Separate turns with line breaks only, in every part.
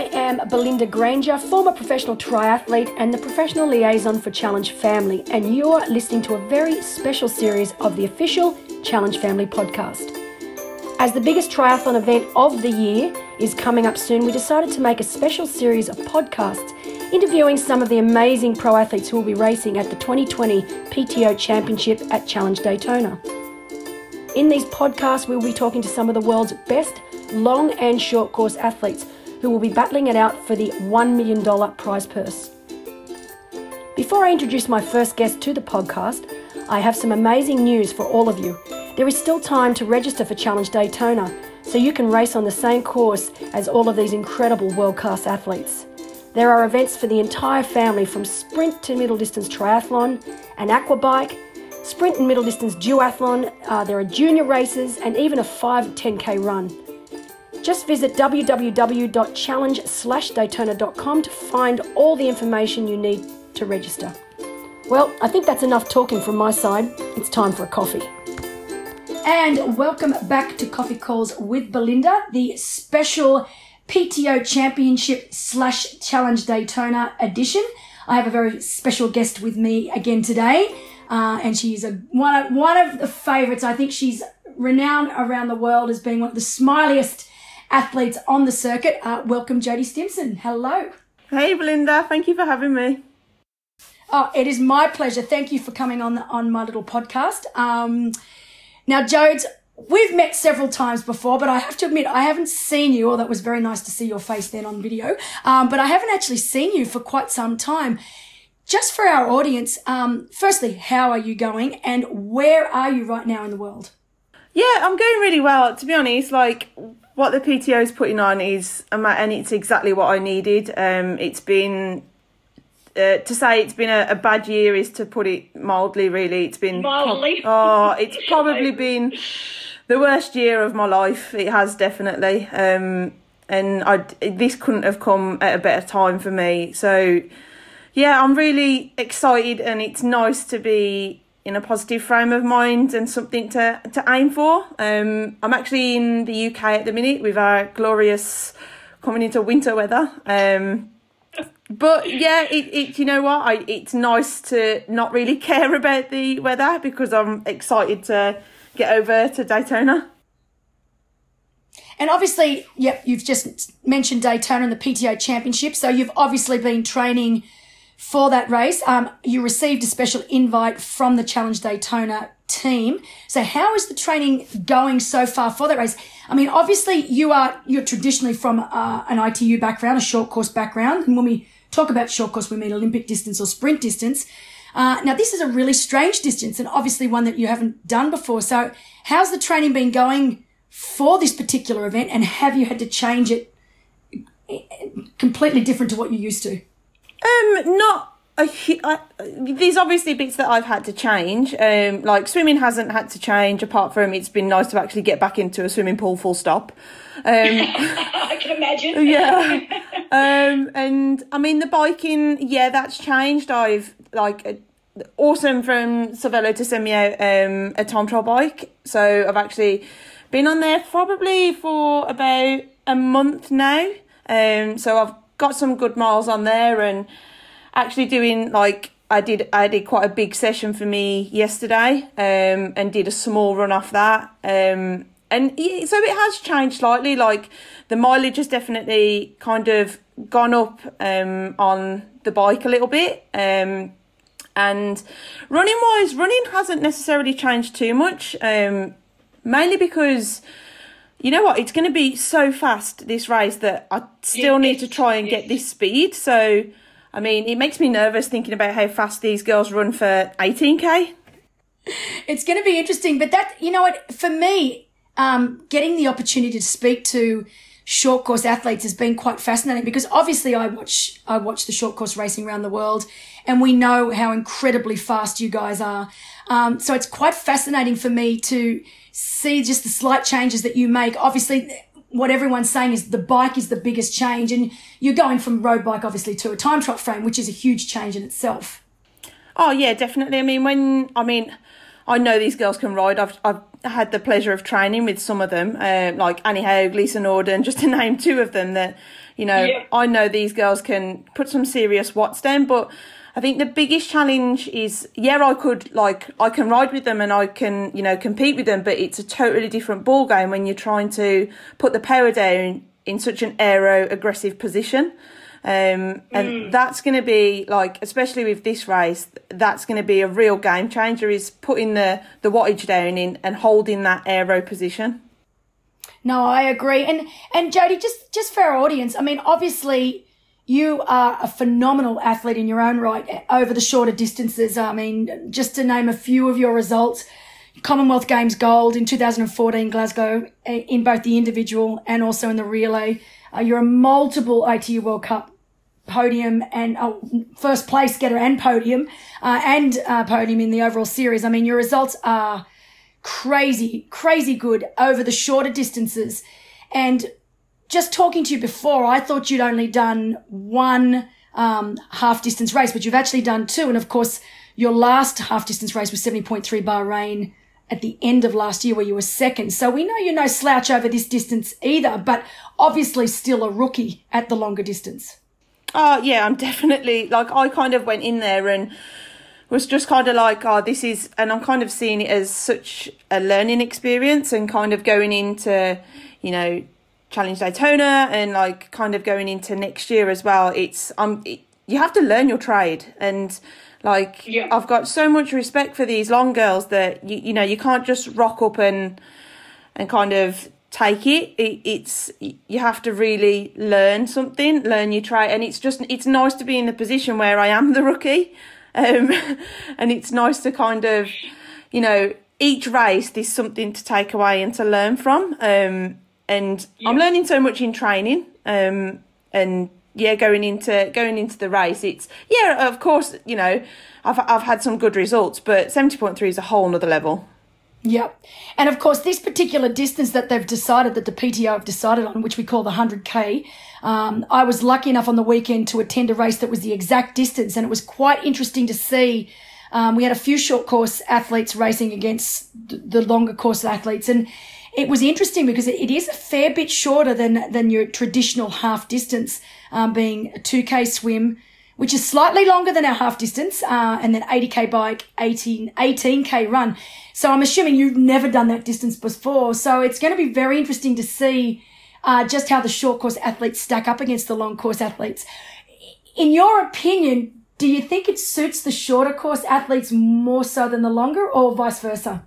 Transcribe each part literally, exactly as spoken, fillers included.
am Belinda Granger, former professional triathlete and the professional liaison for Challenge Family, and you're listening to a very special series of the official Challenge Family podcast. As the biggest triathlon event of the year is coming up soon, we decided to make a special series of podcasts interviewing some of the amazing pro athletes who will be racing at the twenty twenty P T O Championship at Challenge Daytona. In these podcasts, we'll be talking to some of the world's best long and short course athletes who will be battling it out for the one million dollars prize purse. Before I introduce my first guest to the podcast, I have some amazing news for all of you. There is still time to register for Challenge Daytona, so you can race on the same course as all of these incredible world-class athletes. There are events for the entire family, from sprint to middle distance triathlon, an aqua bike, sprint and middle distance duathlon, uh, there are junior races and even a five to ten K run. Just visit w w w dot challenge slash daytona dot com to find all the information you need to register. Well, I think that's enough talking from my side. It's time for a coffee. And welcome back to Coffee Calls with Belinda, the special P T O Championship slash Challenge Daytona edition. I have a very special guest with me again today, uh, and she's a, one, of, one of the favourites. I think she's renowned around the world as being one of the smiliest athletes on the circuit. Uh, welcome, Jodie Stimson. Hello.
Hey, Belinda. Thank you for having me.
Oh, it is my pleasure. Thank you for coming on the, on my little podcast. Um, now, Jodes, we've met several times before, but I have to admit I haven't seen you, although it was very nice to see your face then on video, um, but I haven't actually seen you for quite some time. Just for our audience, um, firstly, how are you going and where are you right now in the world?
Yeah, I'm going really well. To be honest, like what the P T O is putting on is, and it's exactly what I needed. Um, it's been... Uh, to say it's been a, a bad year is to put it mildly, really. It's been
mildly.
Oh, it's probably been the worst year of my life. It has definitely, um, and I this couldn't have come at a better time for me. So, yeah, I'm really excited, and it's nice to be in a positive frame of mind and something to to aim for. Um, I'm actually in the U K at the minute with our glorious coming into winter weather. Um, But yeah, it, it you know what, I it's nice to not really care about the weather because I'm excited to get over to Daytona.
And obviously, yeah, you've just mentioned Daytona and the P T O Championship, so you've obviously been training for that race. Um, you received a special invite from the Challenge Daytona team. So how is the training going so far for that race? I mean, obviously you are you're traditionally from uh, an I T U background, a short course background, and when we talk about short course, we mean Olympic distance or sprint distance. Uh, now, this is a really strange distance and obviously one that you haven't done before. So how's the training been going for this particular event, and have you had to change it completely different to what you used to?
Um, not a, I, there's obviously bits that I've had to change. Um, like swimming hasn't had to change, apart from it's been nice to actually get back into a swimming pool full stop. Um,
I can imagine.
Yeah. Um, and I mean, the biking, yeah, that's changed. I've like uh, awesome from Cervelo to send me out um, a time trial bike. So I've actually been on there probably for about a month now. Um, so I've got some good miles on there, and actually doing like I did I did quite a big session for me yesterday, um, and did a small run off that. Um, and yeah, so it has changed slightly. Like the mileage has definitely kind of gone up um, on the bike a little bit. Um, and running wise, running hasn't necessarily changed too much. Um, mainly because, you know what, it's going to be so fast, this race, that I still need to try and get this speed. So, I mean, it makes me nervous thinking about how fast these girls run for eighteen K.
It's going to be interesting. But that, you know what, for me, um, getting the opportunity to speak to short course athletes has been quite fascinating, because obviously I watch, I watch the short course racing around the world, and we know how incredibly fast you guys are. Um, so it's quite fascinating for me to see just the slight changes that you make. Obviously, what everyone's saying is the bike is the biggest change, and you're going from road bike obviously to a time trial frame, which is a huge change in itself.
Oh yeah, definitely. I mean, when I mean, I know these girls can ride. I've I've had the pleasure of training with some of them, uh, like Annie Haug, Lisa Norden, just to name two of them that, you know,
Yeah.
I know these girls can put some serious watts down, but I think the biggest challenge is, yeah, I could, like, I can ride with them and I can, you know, compete with them, but it's a totally different ball game when you're trying to put the power down in such an aero aggressive position. Um, and mm. that's going to be, like, especially with this race, that's going to be a real game changer, is putting the, the wattage down in and holding that aero position.
No, I agree. And, and Jodie, just, just for our audience, I mean, obviously you are a phenomenal athlete in your own right over the shorter distances. I mean, just to name a few of your results, Commonwealth Games gold in two thousand fourteen Glasgow in both the individual and also in the relay. Uh, you're a multiple I T U World Cup podium and uh, first place getter and podium uh, and uh, podium in the overall series. I mean, your results are crazy, crazy good over the shorter distances. And just talking to you before, I thought you'd only done one um, half distance race, but you've actually done two. And of course, your last half distance race was seventy point three Bahrain at the end of last year, where you were second. So we know you're no slouch over this distance either, but obviously still a rookie at the longer distance.
Oh, yeah, I'm definitely, like, I kind of went in there and was just kind of like, oh, this is, and I'm kind of seeing it as such a learning experience, and kind of going into, you know, Challenge Daytona and, like, kind of going into next year as well. It's, um, it, you have to learn your trade, and, like, yeah. I've got so much respect for these long girls that, you, you know, you can't just rock up and and kind of take it. it. It's, you have to really learn something, learn your trade. And it's just, it's nice to be in the position where I am the rookie. Um, and it's nice to kind of, you know, each race there's something to take away and to learn from. Um, and yeah. I'm learning so much in training. Um, and yeah, going into going into the race, it's, yeah, of course, you know, I've I've had some good results, but seventy point three is a whole nother level.
Yep. And of course, this particular distance that they've decided, that the P T O have decided on, which we call the one hundred K, um, I was lucky enough on the weekend to attend a race that was the exact distance, and it was quite interesting to see. Um, we had a few short course athletes racing against the longer course athletes, and it was interesting because it is a fair bit shorter than than your traditional half distance, um, being a two K swim, which is slightly longer than our half distance, uh, and then eighty K bike, eighteen, eighteen K run. So I'm assuming you've never done that distance before. So it's going to be very interesting to see uh, just how the short course athletes stack up against the long course athletes. In your opinion, do you think it suits the shorter course athletes more so than the longer, or vice versa?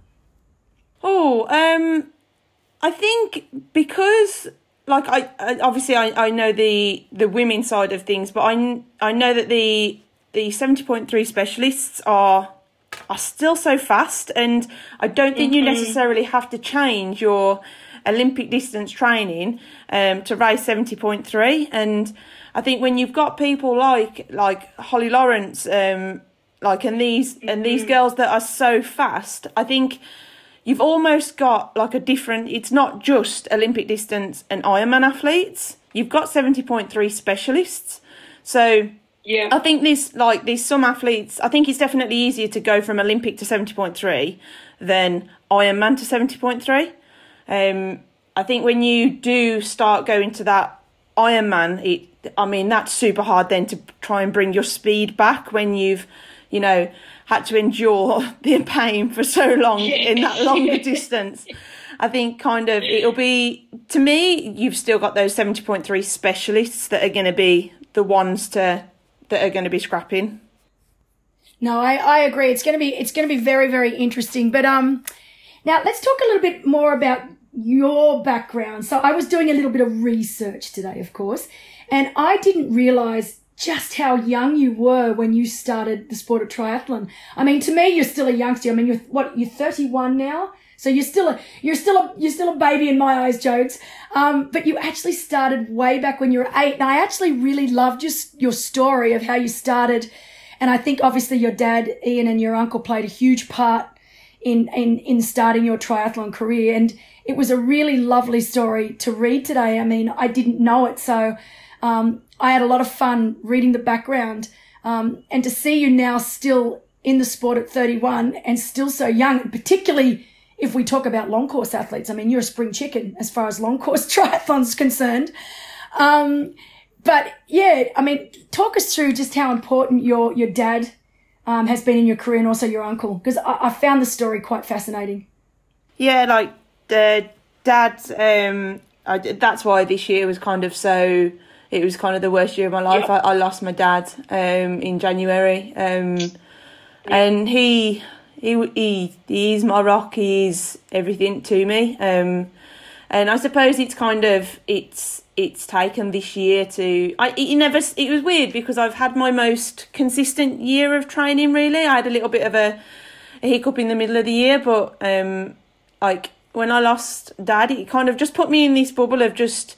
Oh, um, I think because, like, I, I obviously I, I know the, the women's side of things, but I, I know that the the seventy point three specialists are are still so fast, and I don't think mm-hmm. you necessarily have to change your Olympic distance training um, to race seventy point three. And I think when you've got people like like Holly Lawrence, um, like and these mm-hmm. and these girls that are so fast, I think you've almost got like a different, it's not just Olympic distance and Ironman athletes. You've got seventy point three specialists. So yeah, I think this, like, there's some athletes, I think it's definitely easier to go from Olympic to seventy point three than Ironman to seventy point three. Um, I think when you do start going to that Ironman, it, I mean, that's super hard then to try and bring your speed back when you've, you know, had to endure the pain for so long in that longer distance. I think kind of it'll be, to me, you've still got those seventy point three specialists that are going to be the ones to that are going to be scrapping.
No, I, I agree. It's going to be it's going to be very, very interesting. But um, now let's talk a little bit more about your background. So I was doing a little bit of research today, of course, and I didn't realise just how young you were when you started the sport of triathlon. I mean, to me, you're still a youngster. I mean, you're what? You're thirty-one now, so you're still a you're still a you're still a baby in my eyes, Jodes. Um, but you actually started way back when you were eight, and I actually really loved just your story of how you started. And I think obviously your dad, Ian, and your uncle played a huge part in in in starting your triathlon career. And it was a really lovely story to read today. I mean, I didn't know it, so. Um, I had a lot of fun reading the background, um, and to see you now still in the sport at thirty-one and still so young, particularly if we talk about long course athletes. I mean, you're a spring chicken as far as long course triathlon's concerned. Um, but yeah, I mean, talk us through just how important your, your dad um, has been in your career and also your uncle, because I, I found the story quite fascinating.
Yeah, like the dad, um, I, that's why this year was kind of so, it was kind of the worst year of my life.
Yeah.
I, I lost my dad um, in January. Um, yeah. And he, he, he, he's my rock. He's everything to me. Um, and I suppose it's kind of, it's, it's taken this year to, I, it never, it was weird because I've had my most consistent year of training, really. I had a little bit of a, a hiccup in the middle of the year, but um, like when I lost dad, it kind of just put me in this bubble of just,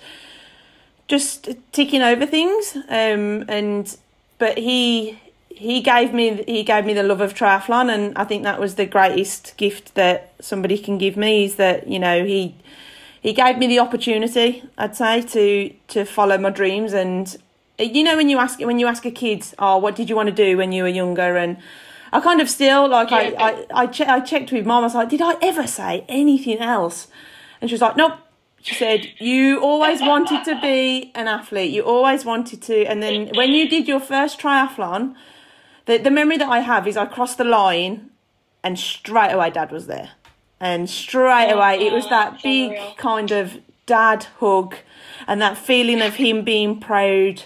just ticking over things. Um, and, but he, he gave me, he gave me the love of triathlon. And I think that was the greatest gift that somebody can give me, is that, you know, he, he gave me the opportunity, I'd say, to, to follow my dreams. And, you know, when you ask, when you ask a kid, oh, what did you want to do when you were younger? And I kind of still, like, yeah. I, I, I, che- I checked with Mum. I was like, did I ever say anything else? And she was like, nope. She said, you always wanted to be an athlete. You always wanted to. And then when you did your first triathlon, the, the memory that I have is I crossed the line and straight away Dad was there. And straight away it was that big kind of dad hug and that feeling of him being proud.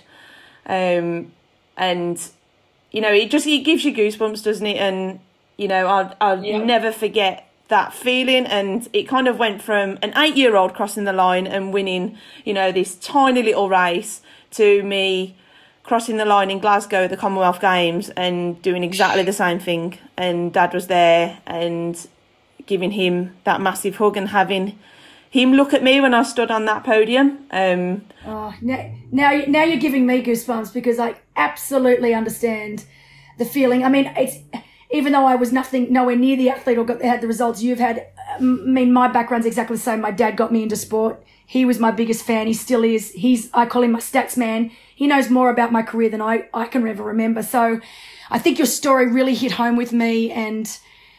Um, and, you know, it just it gives you goosebumps, doesn't it? And, you know, I'll, I'll yeah. never forget that feeling. And it kind of went from an eight-year-old crossing the line and winning, you know, this tiny little race, to me crossing the line in Glasgow at the Commonwealth Games and doing exactly the same thing. And Dad was there and giving him that massive hug and having him look at me when I stood on that podium. Um,
oh, now, now, now you're giving me goosebumps, because I absolutely understand the feeling. I mean, it's, even though I was nothing, nowhere near the athlete or got, had the results you've had, I mean, my background's exactly the same. My dad got me into sport. He was my biggest fan. He still is. He's, I call him my stats man. He knows more about my career than I, I can ever remember. So I think your story really hit home with me, and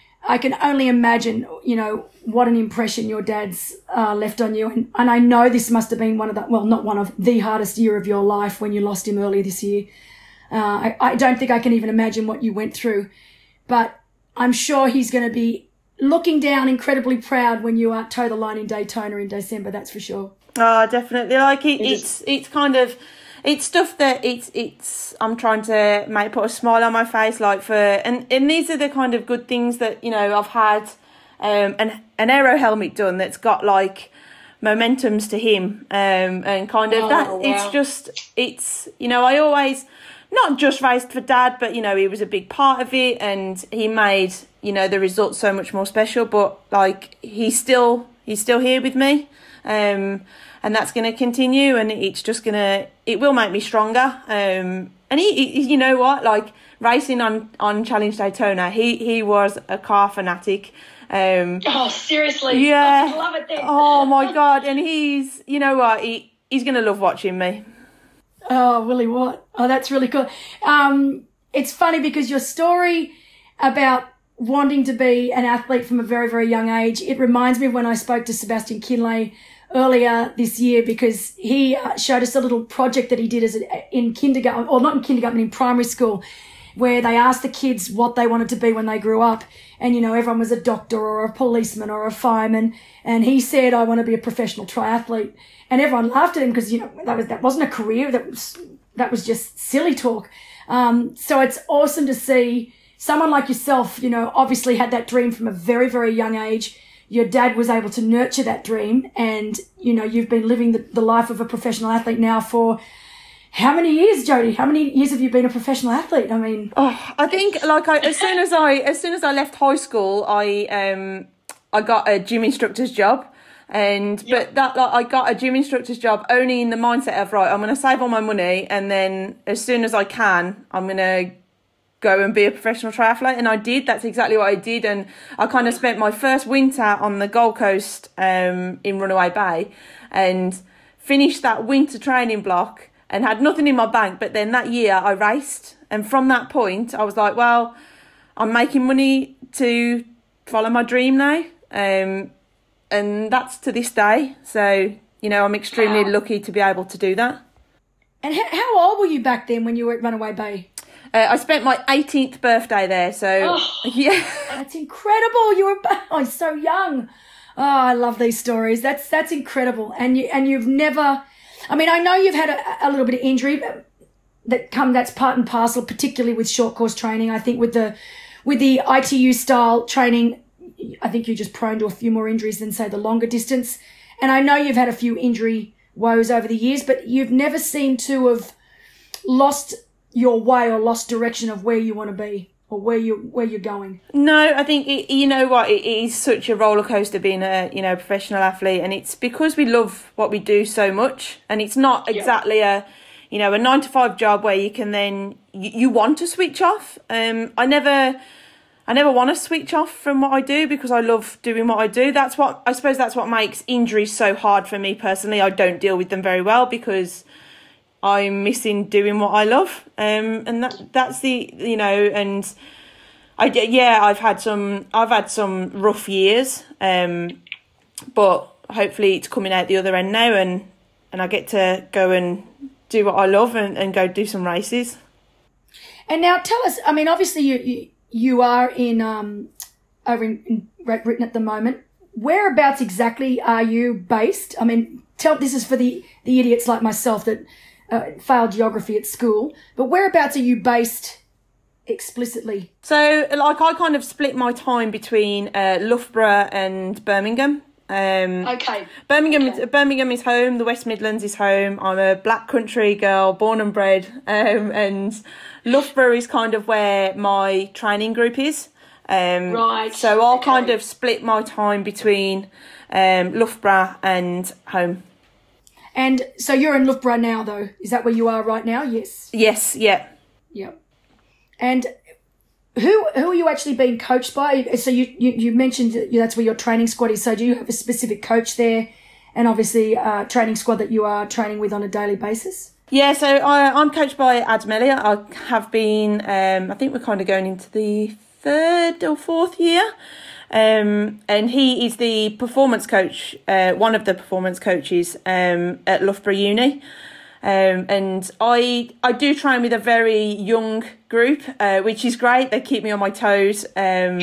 I can only imagine, you know, what an impression your dad's uh, left on you. And, and I know this must have been one of the, well, not one of the hardest year of your life when you lost him earlier this year. Uh, I, I don't think I can even imagine what you went through. But I'm sure he's going to be looking down incredibly proud when you uh, toe the line in Daytona in December. That's for sure.
Oh, definitely. Like it, it's it's kind of it's stuff that it's it's I'm trying to make put a smile on my face. Like for and, and these are the kind of good things that, you know, I've had um, an an aero helmet done that's got like momentums to him um, and kind of oh, that. Wow. It's just it's you know I always. Not just raced for Dad, but, you know, he was a big part of it, and he made, you know, the results so much more special. But, like, he's still he's still here with me, um, and that's going to continue, and it's just going to, it will make me stronger. Um, and, he, he, you know what, like, racing on, on Challenge Daytona, he, he was a car fanatic. Um,
oh, seriously?
Yeah.
I love it then.
Oh, my God. And he's, you know what, he, he's going to love watching me.
Oh, Willie Watt. Oh, that's really cool. Um, it's funny because your story about wanting to be an athlete from a very, very young age, it reminds me of when I spoke to Sebastian Kinley earlier this year, because he uh, showed us a little project that he did as a, in kindergarten, or not in kindergarten, in primary school, where they asked the kids what they wanted to be when they grew up. And, you know, everyone was a doctor or a policeman or a fireman. And he said, I want to be a professional triathlete. And everyone laughed at him because, you know, that was, that wasn't a career. That was, that was just silly talk. Um, so it's awesome to see someone like yourself, you know, obviously had that dream from a very, very young age. Your dad was able to nurture that dream. And, you know, you've been living the, the life of a professional athlete now for how many years, Jodie? How many years have you been a professional athlete? I mean,
oh, I think like I, as soon as I as soon as I left high school, I um I got a gym instructor's job, and yep. but that like I got a gym instructor's job only in the mindset of, right, I'm going to save all my money, and then as soon as I can, I'm going to go and be a professional triathlete. And I did. That's exactly what I did. And I kind of spent my first winter on the Gold Coast um in Runaway Bay, and finished that winter training block. And had nothing in my bank, but then that year I raced. And from that point, I was like, well, I'm making money to follow my dream now. Um, and that's to this day. So, you know, I'm extremely wow. lucky to be able to do that.
And how, how old were you back then when you were at Runaway Bay?
Uh, I spent my eighteenth birthday there, so
Oh,
yeah.
That's incredible. You were oh, so young. Oh, I love these stories. That's that's incredible. And you and you've never. I mean, I know you've had a, a little bit of injury, but that come that's part and parcel, particularly with short course training. I think with the with the I T U style training, I think you're just prone to a few more injuries than say the longer distance. And I know you've had a few injury woes over the years, but you've never seemed to have lost your way or lost direction of where you want to be or where you where you're going.
No, I think it, you know what, it is such a roller coaster being a you know professional athlete, and it's because we love what we do so much, and it's not exactly a you know a nine to five job where you can then you, you want to switch off. Um, I never. I never want to switch off from what I do because I love doing what I do. That's what I suppose that's what makes injuries so hard for me personally. I don't deal with them very well because I'm missing doing what I love. Um, and that that's the you know and I yeah I've had some I've had some rough years. Um, but hopefully it's coming out the other end now, and and I get to go and do what I love and, and go do some races.
And now tell us. I mean, obviously you. you You are in um over in, in Great Britain at the moment. Whereabouts exactly are you based? I mean, tell this is for the the idiots like myself that uh, failed geography at school. But whereabouts are you based explicitly?
So, like, I kind of split my time between uh, Loughborough and Birmingham. Um,
Okay.
Birmingham,
Okay.
Is, Birmingham is home. The West Midlands is home. I'm a black country girl, born and bred, um, and Loughborough is kind of where my training group is. Um,
Right,
So I'll
okay.
kind of split my time between um, Loughborough and home.
And so you're in Loughborough now, though. Is that where you are right now? Yes.
Yes, yeah.
Yep. And who who are you actually being coached by? So you you, you mentioned that that's where your training squad is. So do you have a specific coach there, and obviously a training squad that you are training with on a daily basis?
Yeah, so I, I'm coached by Adam Elliott. I have been, um, I think we're kind of going into the third or fourth year. Um, and he is the performance coach, uh, one of the performance coaches um, at Loughborough Uni. Um, and I I do train with a very young group, uh, which is great. They keep me on my toes. Um,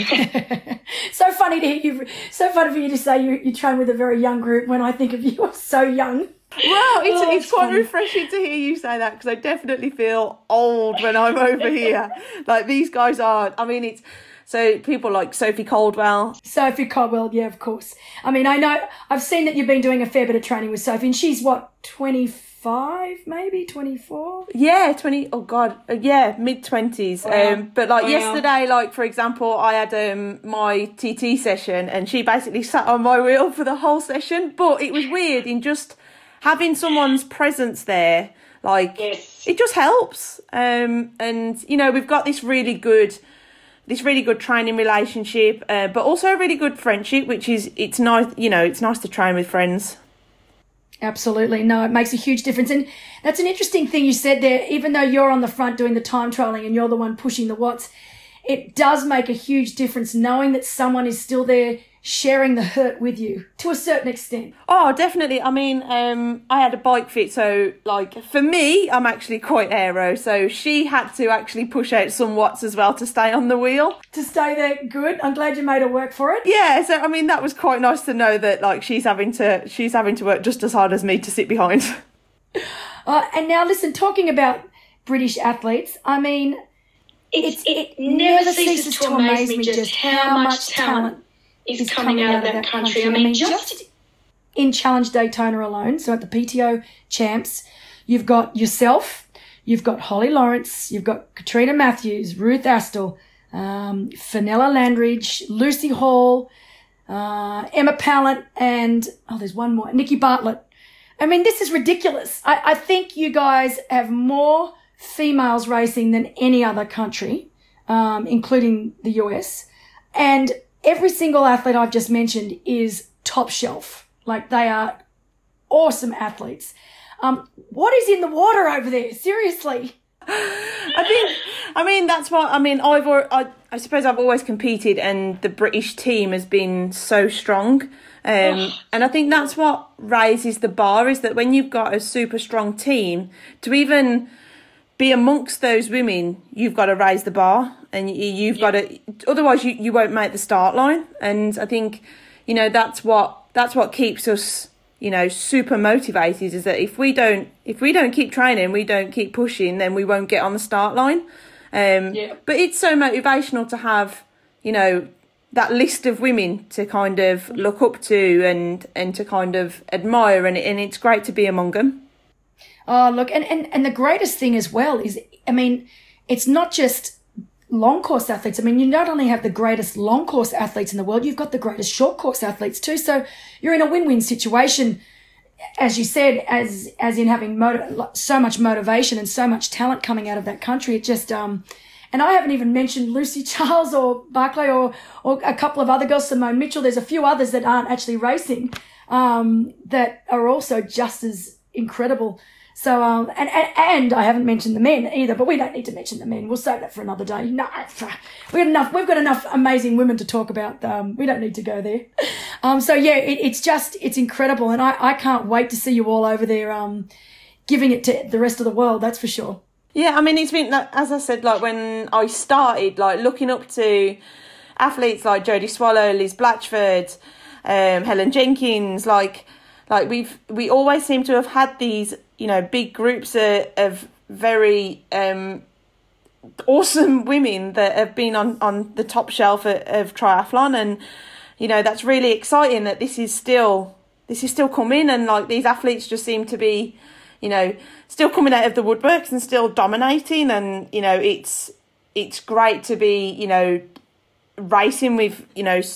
So funny to hear you. So funny for you to say you, you train with a very young group when I think of you as so young.
Well, it's,
Oh,
it's
it's
quite
funny.
refreshing to hear you say that because I definitely feel old when I'm over here. Like these guys are, I mean, it's, so people like Sophie Caldwell.
Sophie Caldwell, yeah, of course. I mean, I know, I've seen that you've been doing a fair bit of training with Sophie, and she's what, twenty-five, maybe twenty-four?
Yeah, twenty, oh God, uh, yeah, mid-twenties.
Wow.
Um, but like
Wow.
yesterday, like for example, I had um my T T session and she basically sat on my wheel for the whole session. But it was weird in just having someone's presence there, like
Yes.
it just helps. Um, and you know, we've got this really good, this really good training relationship, uh, but also a really good friendship, which is, it's nice, you know, it's nice to train with friends.
Absolutely. No, it makes a huge difference. And that's an interesting thing you said there. Even though you're on the front doing the time trialing and you're the one pushing the watts, it does make a huge difference knowing that someone is still there sharing the hurt with you to a certain extent.
Oh, definitely. I mean, um, I had a bike fit, so like for me, I'm actually quite aero. So she had to actually push out some watts as well to stay on the wheel.
To stay there, good. I'm glad you made her work for it.
Yeah, so I mean that was quite nice to know that like she's having to she's having to work just as hard as me to sit behind.
Uh, and now listen, talking about British athletes, I mean,
It's, it, never ceases to amaze me just how much talent is coming out of that country. I mean, just
in Challenge Daytona alone, so at the P T O Champs, you've got yourself, you've got Holly Lawrence, you've got Katrina Matthews, Ruth Astle, um, Fenella Landridge, Lucy Hall, uh, Emma Pallant, and, oh, there's one more, Nikki Bartlett. I mean, this is ridiculous. I, I think you guys have more females racing than any other country, um, including the U S. And every single athlete I've just mentioned is top shelf. Like, they are awesome athletes. Um, what is in the water over there? Seriously.
I think, I mean, that's what, I mean, I've, al- I, I suppose I've always competed and the British team has been so strong. Um,
Oh.
and I think that's what raises the bar, is that when you've got a super strong team, to even be amongst those women, you've got to raise the bar, and you, you've
Yeah.
got to, otherwise you, you won't make the start line. And I think, you know, that's what, that's what keeps us, you know, super motivated, is that if we don't, if we don't keep training, we don't keep pushing, then we won't get on the start line. Um,
Yeah.
But it's so motivational to have, you know, that list of women to kind of look up to and, and to kind of admire, and, and it's great to be among them.
Oh, look, and, and, and the greatest thing as well is, I mean, it's not just long course athletes. I mean, you not only have the greatest long course athletes in the world, you've got the greatest short course athletes too. So you're in a win-win situation, as you said, as as in having motiv- so much motivation and so much talent coming out of that country. It just, um, and I haven't even mentioned Lucy Charles or Barclay or or a couple of other girls, Simone Mitchell. There's a few others that aren't actually racing, um, that are also just as incredible. So, um, and, and, and I haven't mentioned the men either, but we don't need to mention the men. We'll save that for another day. No, we've got enough, we've got enough amazing women to talk about. Um, we don't need to go there. Um, so yeah, it, it's just, it's incredible. And I, I can't wait to see you all over there, um, giving it to the rest of the world. That's for sure.
Yeah. I mean, it's been, as I said, like when I started, like looking up to athletes like Jodie Swallow, Liz Blatchford, um, Helen Jenkins, like, like we've, we always seem to have had these, you know, big groups of, of very um, awesome women that have been on, on the top shelf of, of triathlon. And, you know, that's really exciting that this is still, this is still coming. And like these athletes just seem to be, you know, still coming out of the woodworks and still dominating. And, you know, it's, it's great to be, you know, racing with, you know,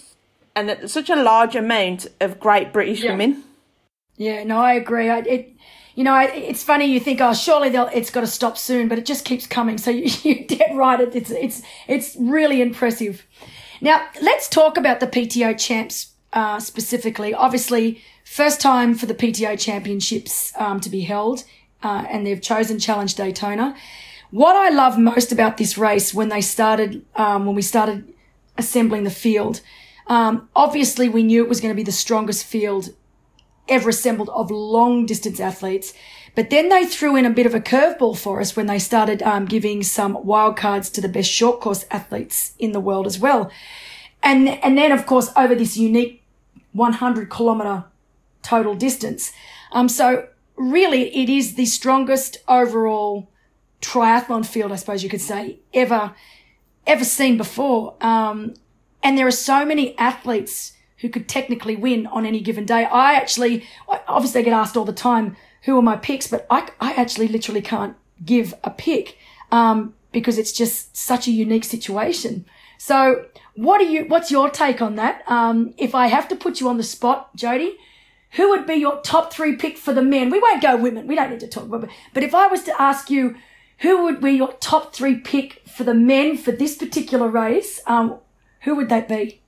and such a large amount of great British
Yeah.
women.
Yeah, no, I agree. I, it, you know, I, it's funny. You think, oh, surely they'll, it's got to stop soon, but it just keeps coming. So you, you're dead right. It, it's, it's, it's really impressive. Now let's talk about the P T O champs, uh, specifically. Obviously, first time for the P T O championships, um, to be held, uh, and they've chosen Challenge Daytona. What I love most about this race when they started, um, when we started assembling the field, um, obviously we knew it was going to be the strongest field ever assembled of long distance athletes. But then they threw in a bit of a curveball for us when they started um, giving some wildcards to the best short course athletes in the world as well. And, and then, of course, over this unique one hundred kilometer total distance. Um, so really it is the strongest overall triathlon field, I suppose you could say, ever, ever seen before. Um, and there are so many athletes who could technically win on any given day. I actually, obviously I get asked all the time, who are my picks, but I, I actually literally can't give a pick, um, because it's just such a unique situation. So what are you, what's your take on that? Um, if I have to put you on the spot, Jodie, who would be your top three pick for the men? We won't go women. We don't need to talk about it. But if I was to ask you, who would be your top three pick for the men for this particular race, um, who would that be?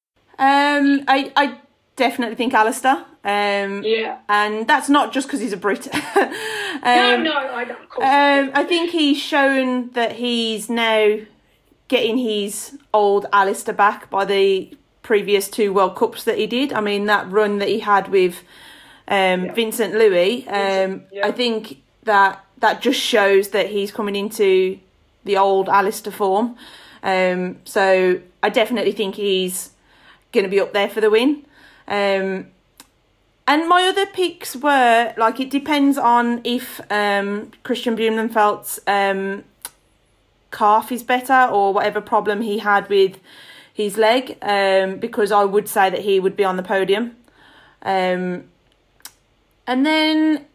Um, I, I definitely think Alistair. Um,
Yeah.
and that's not just because he's a Brit. um,
No, no, I don't. Of course.
Um, I think he's shown that he's now getting his old Alistair back by the previous two World Cups that he did. I mean, that run that he had with um,
Yeah.
Vincent Louis, um,
yeah.
I think that that just shows that he's coming into the old Alistair form. Um, so I definitely think he's going to be up there for the win. Um, and my other picks were, like, it depends on if um, Christian Blumenfeld's um, calf is better or whatever problem he had with his leg, um, because I would say that he would be on the podium. Um, and then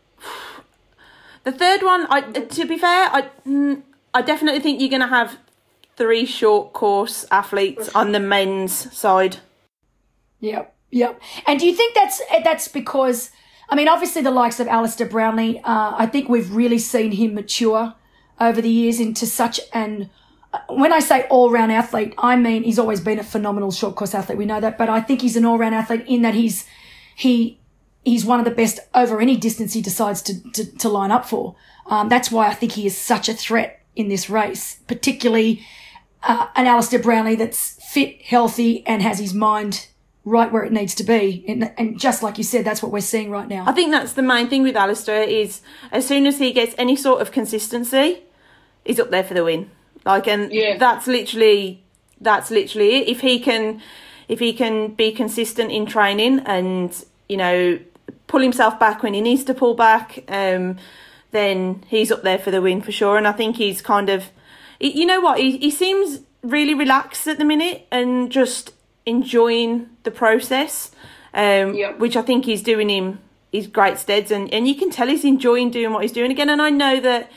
the third one, I to be fair, I, I definitely think you're going to have three short course athletes on the men's side.
Yep, yep. And do you think that's that's because, I mean, obviously the likes of Alistair Brownlee, uh, I think we've really seen him mature over the years into such an, when I say all-round athlete, I mean he's always been a phenomenal short course athlete. We know that, but I think he's an all-round athlete in that he's he he's one of the best over any distance he decides to to, to line up for. Um, that's why I think he is such a threat in this race, particularly uh, an Alistair Brownlee that's fit, healthy, and has his mind right where it needs to be. And, and just like you said, that's what we're seeing right now.
I think that's the main thing with Alistair is as soon as he gets any sort of consistency, he's up there for the win. Like, and yeah. that's literally, that's literally it. If he can, if he can be consistent in training and, you know, pull himself back when he needs to pull back, um, then he's up there for the win for sure. And I think he's kind of, you know what, he, he seems really relaxed at the minute and just enjoying the process, um, yep. which I think he's doing him his great steads. And, and you can tell he's enjoying doing what he's doing again. And I know that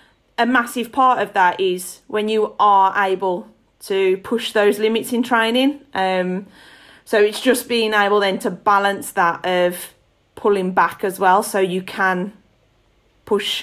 a massive part of that is when you are able to push those limits in training. Um, so it's just being able then to balance that of pulling back as well, so you can push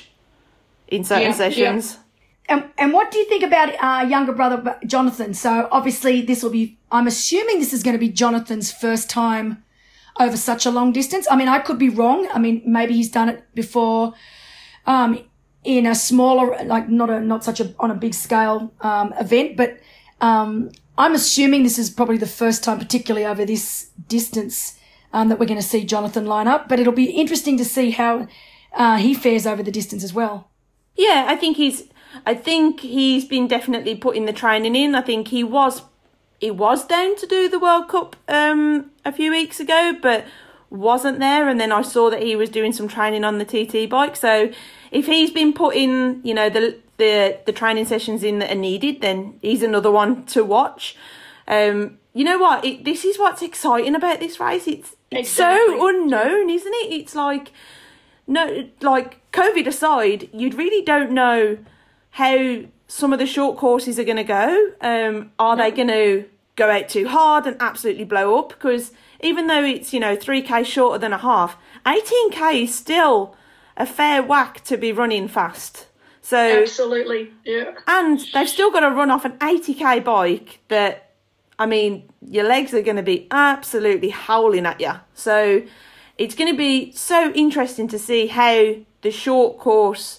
in certain yeah, sessions.
Yeah. And, and what do you think about uh, younger brother Jonathan? So obviously this will be, I'm assuming this is going to be Jonathan's first time over such a long distance. I mean, I could be wrong. I mean, maybe he's done it before um, in a smaller, like not a, not such a, on a big scale um, event, but um, I'm assuming this is probably the first time, particularly over this distance, um, that we're going to see Jonathan line up. But it'll be interesting to see how uh, he fares over the distance as well.
Yeah, I think he's, I think he's been definitely putting the training in. I think he was, he was down to do the World Cup um, a few weeks ago, but wasn't there. And then I saw that he was doing some training on the T T bike. So if he's been putting, you know, the the the training sessions in that are needed, then he's another one to watch. Um, you know what? It, this is what's exciting about this race. It's it's exactly. so unknown, isn't it? It's like, no, like COVID aside, you really don't know how some of the short courses are going to go. Um, are no. they going to go out too hard and absolutely blow up? Because even though it's, you know, three K shorter than a half, eighteen K is still a fair whack to be running fast. So
absolutely, yeah.
And they've still got to run off an eighty K bike that, I mean, your legs are going to be absolutely howling at you. So it's going to be so interesting to see how the short course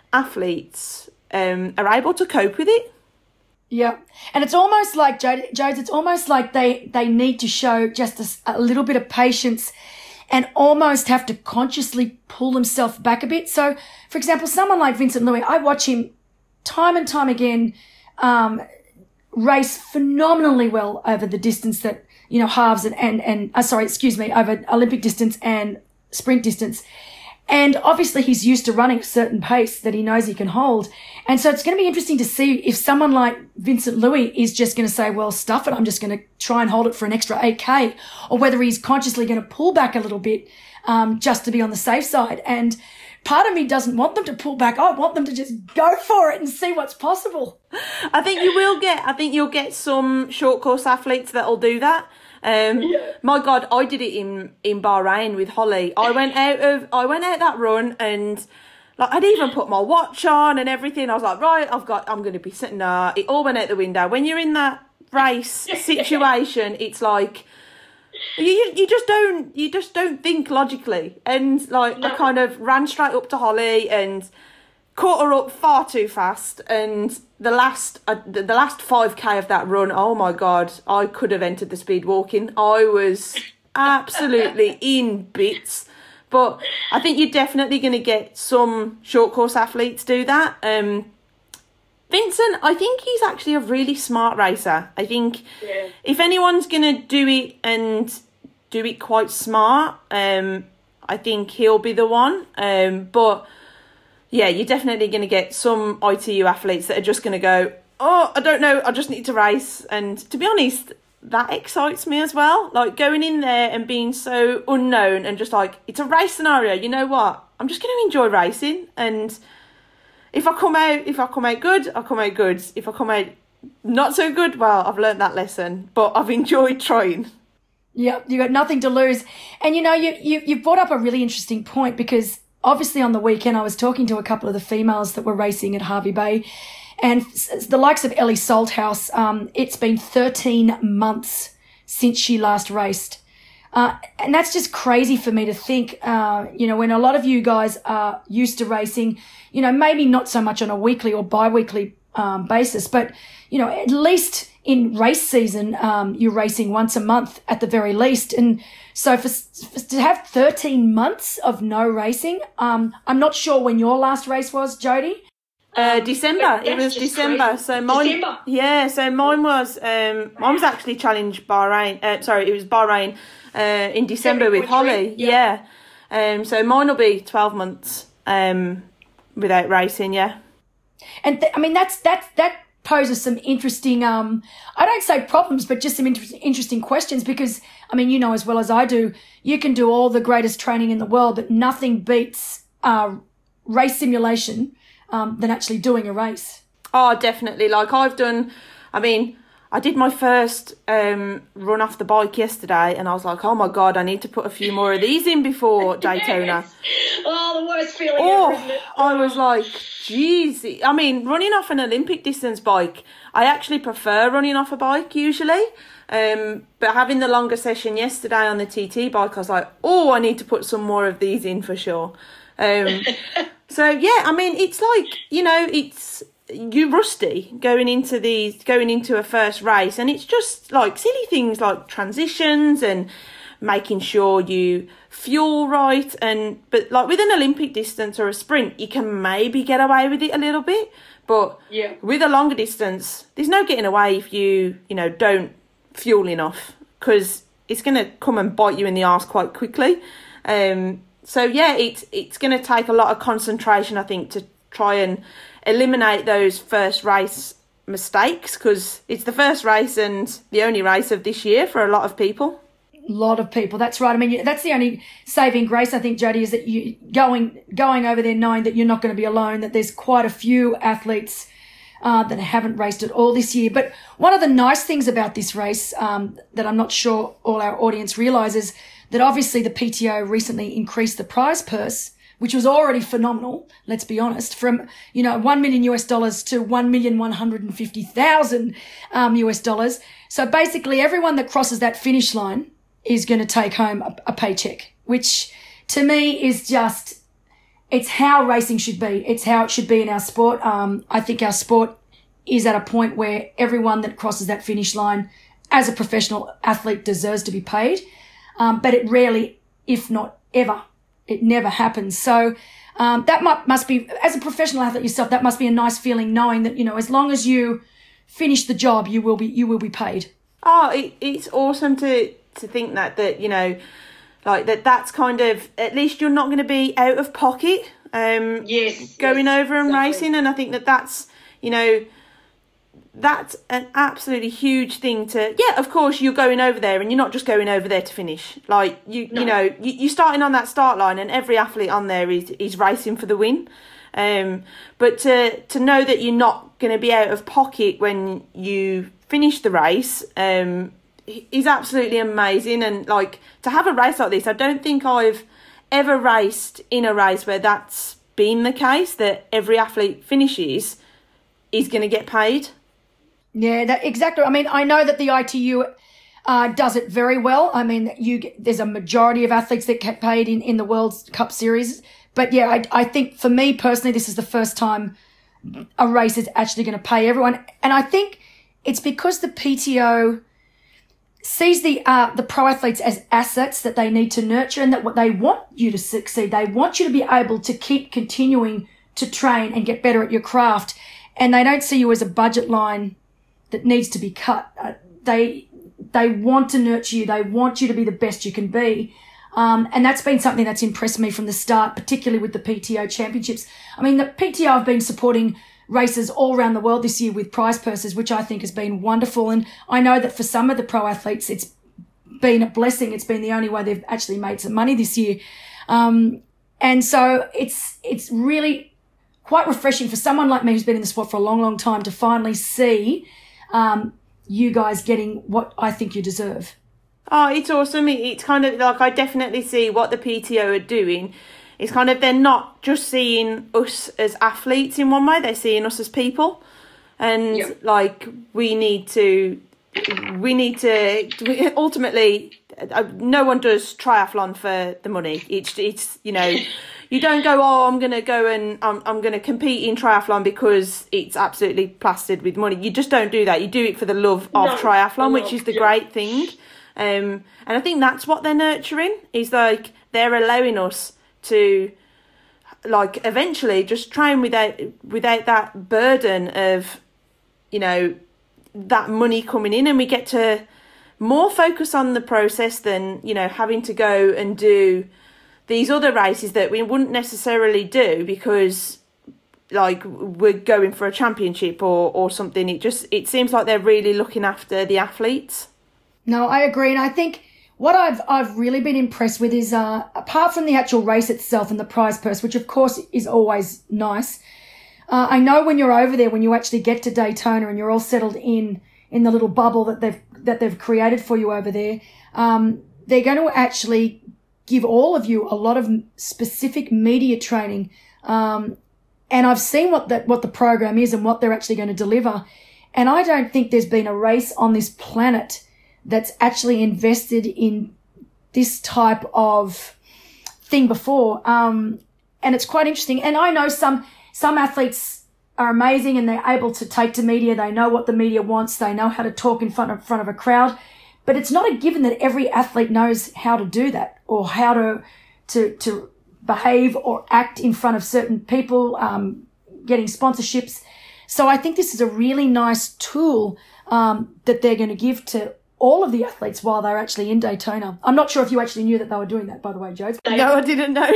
athletes um, are able to cope with it.
Yeah. And it's almost like, Jodes, it's almost like they, they need to show just a, a little bit of patience and almost have to consciously pull themselves back a bit. So, for example, someone like Vincent Luis, I watch him time and time again um, race phenomenally well over the distance that, you know, halves and, and, and uh, sorry, excuse me, over Olympic distance and sprint distance. And obviously he's used to running a certain pace that he knows he can hold. And so it's going to be interesting to see if someone like Vincent Luis is just going to say, well, stuff it, I'm just going to try and hold it for an extra eight K, or whether he's consciously going to pull back a little bit um, just to be on the safe side. And part of me doesn't want them to pull back. I want them to just go for it and see what's possible.
I think you will get, I think you'll get some short course athletes that'll do that. Um, yeah. My God, I did it in, in Bahrain with Holly. I went out of, I went out that run and like I'd even put my watch on and everything. I was like, right, I've got, I'm going to be sitting there. It all went out the window. When you're in that race situation, it's like, you, you just don't, you just don't think logically. And like, no. I kind of ran straight up to Holly and caught her up far too fast, and the last uh, the last five K of that run, oh my God, I could have entered the speed walking. I was absolutely in bits. But I think you're definitely going to get some short course athletes do that. Um, Vincent, I think he's actually a really smart racer. I think yeah. if anyone's going to do it and do it quite smart, um, I think he'll be the one. Um, but yeah, you're definitely going to get some I T U athletes that are just going to go, oh, I don't know, I just need to race. And to be honest, that excites me as well. Like going in there and being so unknown and just like, it's a race scenario. You know what? I'm just going to enjoy racing. And if I come out, if I come out good, I'll come out good. If I come out not so good, well, I've learned that lesson, but I've enjoyed trying.
Yeah, you got nothing to lose. And you know, you, you, you brought up a really interesting point, because obviously on the weekend I was talking to a couple of the females that were racing at Hervey Bay, and the likes of Ellie Salthouse, um, it's been thirteen months since she last raced. Uh, and that's just crazy for me to think, uh, you know, when a lot of you guys are used to racing, you know, maybe not so much on a weekly or bi-weekly um, basis. But, you know, at least in race season, um, you're racing once a month at the very least. And so for, for to have thirteen months of no racing, um, I'm not sure when your last race was, Jody.
Uh, December. It was December.
Crazy.
So mine,
December.
yeah. So mine was, um, mine was actually Challenge Bahrain. Uh, sorry, it was Bahrain uh, in December
Yeah,
with
which
Holly.
week? Yeah.
Yeah. Um. So mine will be twelve months. Um, without racing. Yeah.
And th- I mean, that's that that poses some interesting, um, I don't say problems, but just some inter- interesting questions because, I mean, you know as well as I do, you can do all the greatest training in the world, but nothing beats uh, race simulation um, than actually doing a race.
Oh, definitely. Like I've done, I mean, I did my first um, run off the bike yesterday and I was like, oh my God, I need to put a few more of these in before Daytona.
Yes. Oh, the worst feeling
Oh,
ever, isn't it?
I was like, geez. I mean, running off an Olympic distance bike, I actually prefer running off a bike usually. Um, but having the longer session yesterday on the T T bike, I was like, oh, I need to put some more of these in for sure. Um, so yeah, I mean, it's like, you know, it's, you're rusty going into these, going into a first race, and it's just like silly things like transitions and making sure you fuel right. And but like with an Olympic distance or a sprint, you can maybe get away with it a little bit, but
Yeah.
with a longer distance, there's no getting away if you you know don't fuel enough, because it's going to come and bite you in the arse quite quickly. Um, so yeah, it's it's going to take a lot of concentration, I think, to try and eliminate those first race mistakes, because it's the first race and the only race of this year for a lot of people.
A lot of people. That's right. I mean, that's the only saving grace, I think, Jody, is that you going going over there knowing that you're not going to be alone, that there's quite a few athletes uh, that haven't raced at all this year. But one of the nice things about this race um, that I'm not sure all our audience realises, that obviously the P T O recently increased the prize purse, which was already phenomenal, let's be honest, from, you know, one million US dollars to one million one hundred fifty thousand um, U S dollars. So basically everyone that crosses that finish line is going to take home a, a paycheck, which to me is just, it's how racing should be. It's how it should be in our sport. Um, I think our sport is at a point where everyone that crosses that finish line as a professional athlete deserves to be paid. Um, but it rarely, if not ever, it never happens. So um, that must, must be, as a professional athlete yourself, that must be a nice feeling knowing that, you know, as long as you finish the job, you will be you will be paid.
Oh, it, it's awesome to to think that that you know, like that. That's kind of, at least you're not going to be out of pocket. Um,
Yes.
going
yes,
over and
exactly.
racing, and I think that that's you know. That's an absolutely huge thing to, yeah, of course you're going over there and you're not just going over there to finish. Like, you
No.
you know, you, you're starting on that start line and every athlete on there is, is racing for the win. Um, but to, to know that you're not going to be out of pocket when you finish the race um, is absolutely amazing. And like, to have a race like this, I don't think I've ever raced in a race where that's been the case, that every athlete finishes is going to get paid.
Yeah, that exactly. I mean, I know that the I T U uh, does it very well. I mean, you get, there's a majority of athletes that get paid in, in the World Cup Series. But yeah, I, I think for me personally, this is the first time a race is actually going to pay everyone. And I think it's because the P T O sees the uh, the pro athletes as assets that they need to nurture, and that what they want you to succeed. They want you to be able to keep continuing to train and get better at your craft. And they don't see you as a budget line that needs to be cut. Uh, they they want to nurture you. They want you to be the best you can be. Um, and that's been something that's impressed me from the start, particularly with the P T O championships. I mean, the P T O have been supporting races all around the world this year with prize purses, which I think has been wonderful. And I know that for some of the pro athletes, it's been a blessing. It's been the only way they've actually made some money this year. Um, and so it's it's really quite refreshing for someone like me who's been in the sport for a long, long time to finally see um, you guys getting what I think you deserve.
Oh, it's awesome. It, it's kind of like, I definitely see what the P T O are doing. It's kind of, they're not just seeing us as athletes in one way, they're seeing us as people. And
Yep.
like, we need to, we need to, we, ultimately, uh, no one does triathlon for the money. It's, it's, you know, you don't go, oh, I'm going to go and I'm, I'm going to compete in triathlon because it's absolutely plastered with money. You just don't do that. You do it for the love of no, triathlon, which is the yeah. great thing. Um, and I think that's what they're nurturing, is like they're allowing us to like eventually just train without without that burden of, you know, that money coming in, and we get to more focus on the process than, you know, having to go and do these other races that we wouldn't necessarily do because like we're going for a championship or, or something. It just, it seems like they're really looking after the athletes.
No, I agree. And I think what I've, I've really been impressed with is, uh, apart from the actual race itself and the prize purse, which of course is always nice. Uh, I know when you're over there, when you actually get to Daytona and you're all settled in, in the little bubble that they've, that they've created for you over there, um, they're going to actually give all of you a lot of specific media training. Um, and I've seen what that, what the program is and what they're actually going to deliver. And I don't think there's been a race on this planet that's actually invested in this type of thing before. Um, and it's quite interesting. And I know some, some athletes are amazing and they're able to take to media. They know what the media wants. They know how to talk in front of, front of a crowd. But it's not a given that every athlete knows how to do that or how to to to behave or act in front of certain people, um, getting sponsorships. So I think this is a really nice tool um, that they're going to give to all of the athletes while they're actually in Daytona. I'm not sure if you actually knew that they were doing that, by the way, Jo.
No, I didn't know.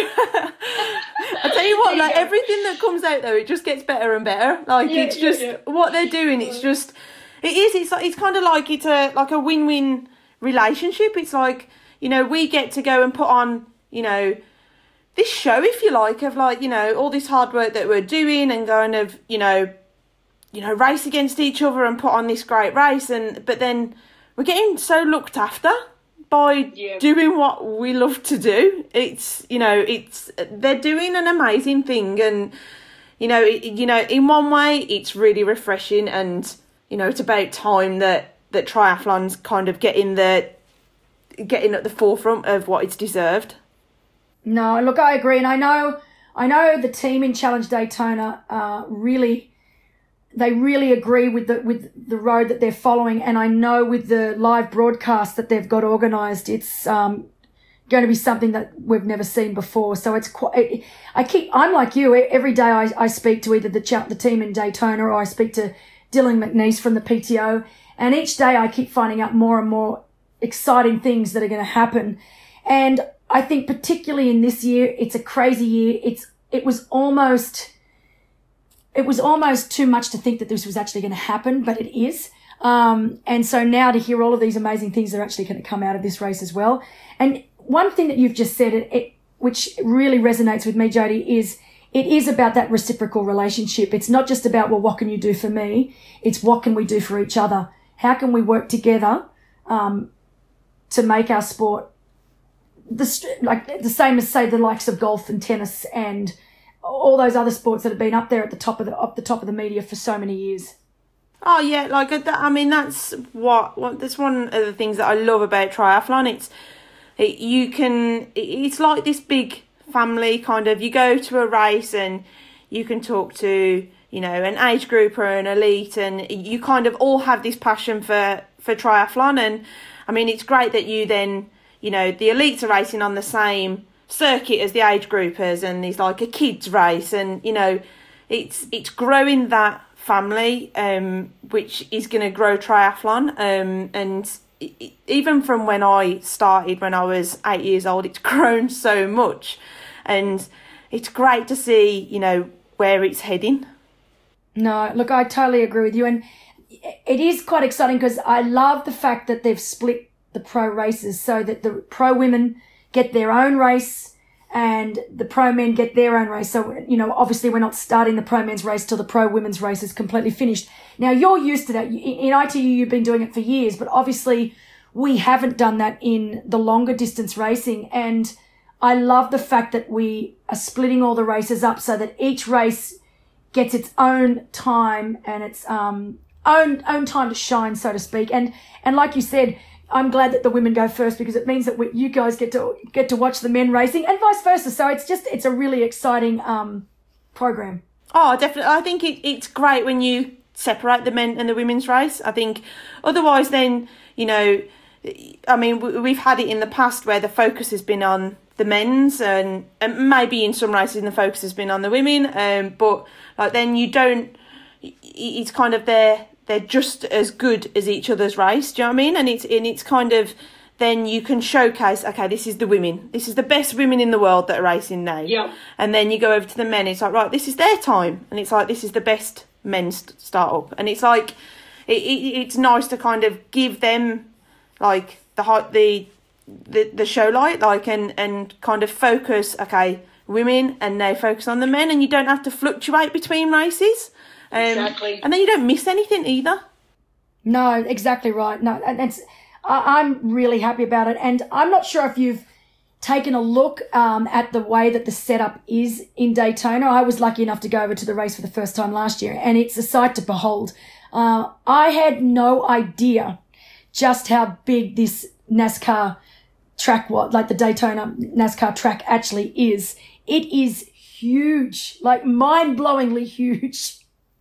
I tell you what, like everything that comes out though, it just gets better and better. Like yeah, it's just yeah, yeah. what they're doing. It's just. It is. It's like it's kind of like it's a like a win-win relationship. It's like, you know, we get to go and put on, you know, this show, if you like, of like, you know, all this hard work that we're doing and going of, you know, you know, race against each other and put on this great race, and but then we're getting so looked after by yeah. doing what we love to do. It's, you know, it's they're doing an amazing thing, and you know, it, you know, in one way, it's really refreshing and. You know, it's about time that, that triathlon's kind of getting the getting at the forefront of what it's deserved.
No, look, I agree, and I know, I know the team in Challenge Daytona uh, really, they really agree with the with the road that they're following, and I know with the live broadcast that they've got organised, it's um, going to be something that we've never seen before. So it's quite. I keep. I'm like you. Every day I, I speak to either the the team in Daytona or I speak to Dylan McNeese from the P T O. And each day I keep finding out more and more exciting things that are going to happen. And I think particularly in this year, it's a crazy year. It's, it was almost, it was almost too much to think that this was actually going to happen, but it is. Um, and so now to hear all of these amazing things that are actually going to come out of this race as well. And one thing that you've just said, it, it which really resonates with me, Jody, is it is about that reciprocal relationship. It's not just about, well, what can you do for me? It's what can we do for each other? How can we work together um, to make our sport the like the same as, say, the likes of golf and tennis and all those other sports that have been up there at the top of the up the top of the media for so many years.
Oh yeah, like I mean that's what, what that's one of the things that I love about triathlon. It's it, you can it's like this big family kind of. You go to a race and you can talk to, you know, an age group or an elite, and you kind of all have this passion for for triathlon. And I mean, it's great that you then, you know, the elites are racing on the same circuit as the age groupers, and there's like a kids race, and you know, it's it's growing that family, um, which is going to grow triathlon. Um, and it, even from when I started, when I was eight years old, it's grown so much. And it's great to see, you know, where it's heading.
No, look, I totally agree with you. And it is quite exciting because I love the fact that they've split the pro races so that the pro women get their own race and the pro men get their own race. So, you know, obviously we're not starting the pro men's race till the pro women's race is completely finished. Now, you're used to that. In I T U, you've been doing it for years, but obviously we haven't done that in the longer distance racing. And I love the fact that we are splitting all the races up so that each race gets its own time and its um, own own time to shine, so to speak. And and like you said, I'm glad that the women go first because it means that we, you guys get to get to watch the men racing and vice versa. So it's just it's a really exciting um, program.
Oh, definitely. I think it, it's great when you separate the men and the women's race. I think otherwise then, you know, I mean, we've had it in the past where the focus has been on the men's and, and maybe in some races the focus has been on the women. Um, but like then you don't, it's kind of they're, they're just as good as each other's race. Do you know what I mean? And it's, and it's kind of, then you can showcase, okay, this is the women. This is the best women in the world that are racing now.
Yeah.
And then you go over to the men. It's like, right, this is their time. And it's like, this is the best men's start-up. And it's like, it, it, it's nice to kind of give them, like, the the the, the show light, like, and, and kind of focus, okay, women, and they focus on the men. And you don't have to fluctuate between races. Um,
exactly.
And then you don't miss anything either.
No, exactly right. No, and it's... I'm really happy about it. And I'm not sure if you've taken a look um, at the way that the setup is in Daytona. I was lucky enough to go over to the race for the first time last year, and it's a sight to behold. Uh, I had no idea just how big this NASCAR track was, like the Daytona NASCAR track actually is. It is huge, like mind-blowingly huge.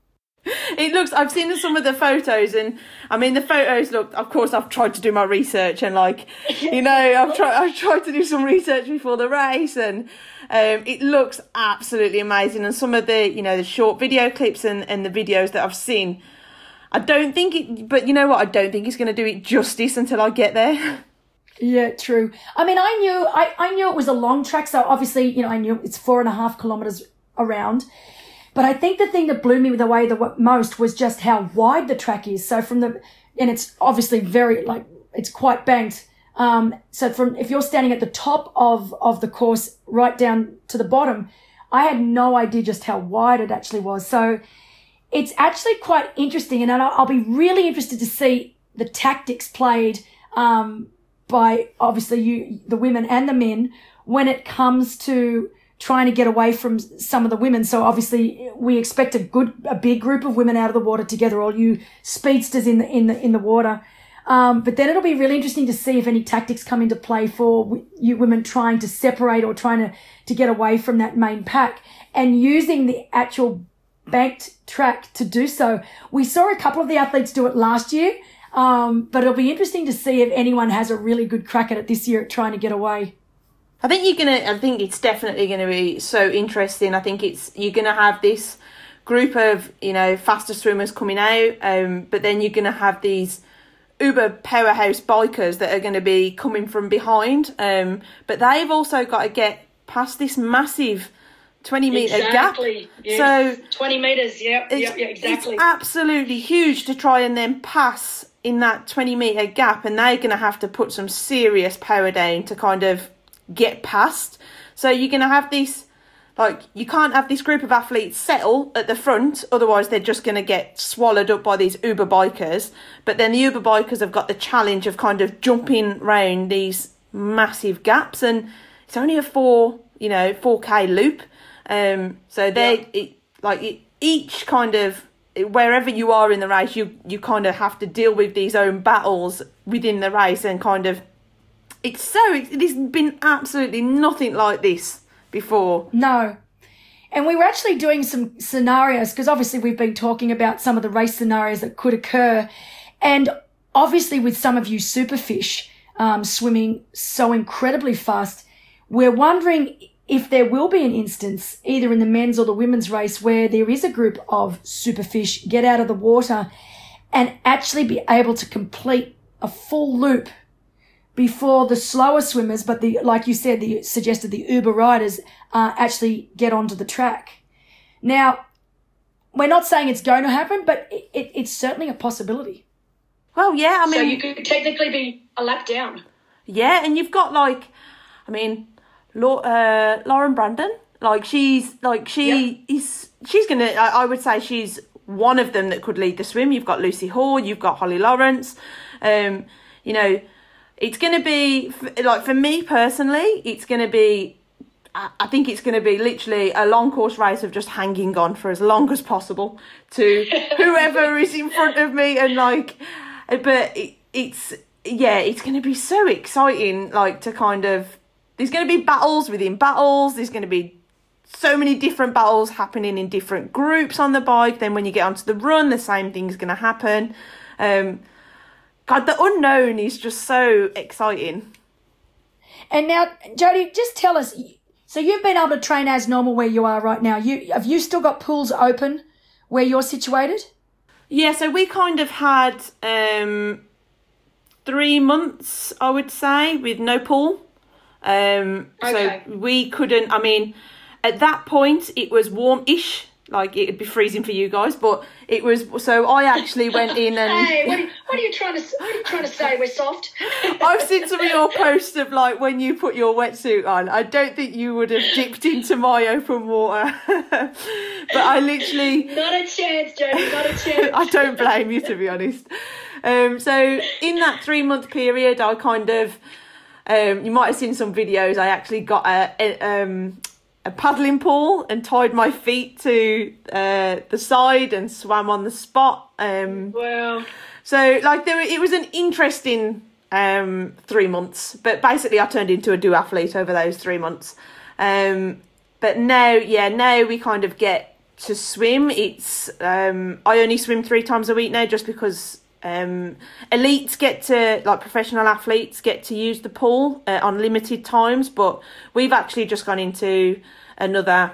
It looks, I've seen some of the photos and I mean the photos look, of course I've tried to do my research and like, you know, I've tried, I've tried to do some research before the race and um, it looks absolutely amazing. And some of the, you know, the short video clips and, and the videos that I've seen, I don't think it, but you know what, I don't think it's going to do it justice until I get there.
Yeah, true. I mean, I knew, I, I knew it was a long track. So obviously, you know, I knew it's four and a half kilometers around. But I think the thing that blew me away the most was just how wide the track is. So from the, and it's obviously very, like, it's quite banked. Um, so from, if you're standing at the top of, of the course right down to the bottom, I had no idea just how wide it actually was. So it's actually quite interesting. And I'll, I'll be really interested to see the tactics played, um, by obviously you, the women and the men when it comes to trying to get away from some of the women. So obviously we expect a good, a big group of women out of the water together, all you speedsters in the, in the, in the water. Um, but then it'll be really interesting to see if any tactics come into play for you women trying to separate or trying to, to get away from that main pack and using the actual banked track to do so. We saw a couple of the athletes do it last year. Um, but it'll be interesting to see if anyone has a really good crack at it this year at trying to get away.
I think you're gonna. I think it's definitely going to be so interesting. I think it's you're going to have this group of you know faster swimmers coming out, um, but then you're going to have these uber powerhouse bikers that are going to be coming from behind. Um, but they've also got to get past this massive twenty meter
exactly.
gap.
Yes.
So
twenty meters. Yeah. Yeah. Yeah. Exactly.
It's absolutely huge to try and then pass in that twenty meter gap, and they're going to have to put some serious power down to kind of get past. So you're going to have this, like, you can't have this group of athletes settle at the front, otherwise they're just going to get swallowed up by these Uber bikers. But then the Uber bikers have got the challenge of kind of jumping round these massive gaps, and it's only a four, you know, four K loop. Um, so they, yeah. it, like, it, each kind of, wherever you are in the race, you, you kind of have to deal with these own battles within the race and kind of, It's so, it has been absolutely nothing like this before.
No. And we were actually doing some scenarios because obviously we've been talking about some of the race scenarios that could occur. And obviously with some of you superfish um, swimming so incredibly fast, we're wondering if there will be an instance either in the men's or the women's race where there is a group of superfish get out of the water and actually be able to complete a full loop before the slower swimmers, but the, like you said, the suggested the Uber riders, uh, actually get onto the track. Now, we're not saying it's going to happen, but it, it, it's certainly a possibility.
Well, yeah, I mean...
So you could technically be a lap down.
Yeah, and you've got, like, I mean, uh, Lauren Brandon, like, she's, like, she yep. is, she's going to, I would say she's one of them that could lead the swim. You've got Lucy Hall, you've got Holly Lawrence, um, you know... It's going to be, like, for me personally, it's going to be, I think it's going to be literally a long course race of just hanging on for as long as possible to whoever is in front of me. And, like, but it, it's, yeah, it's going to be so exciting, like, to kind of, there's going to be battles within battles, there's going to be so many different battles happening in different groups on the bike. Then when you get onto the run, the same thing's going to happen. Um, God, the unknown is just so exciting.
And now, Jodie, just tell us, so you've been able to train as normal where you are right now. You have you still got pools open where you're situated?
Yeah, so we kind of had um, three months, I would say, with no pool. Um,
Okay.
So we couldn't, I mean, at that point it was warm-ish, like it'd be freezing for you guys, but it was, so I actually went in and...
Hey, what are, you, what are you trying to what are you trying to say? We're soft.
I've seen some of your posts of like when you put your wetsuit on. I don't think you would have dipped into my open water. But I literally...
Not a chance, Jodie, not a chance.
I don't blame you, to be honest. Um, so in that three month period, I kind of, um, you might have seen some videos. I actually got a, a, um, a paddling pool and tied my feet to uh, the side and swam on the spot. Um,
Wow.
so like there, it was an interesting um, three months. But basically, I turned into a duathlete over those three months. Um, but now, yeah, now we kind of get to swim. It's um, I only swim three times a week now, just because. Um, elites get to, like professional athletes get to use the pool uh, on limited times, but we've actually just gone into another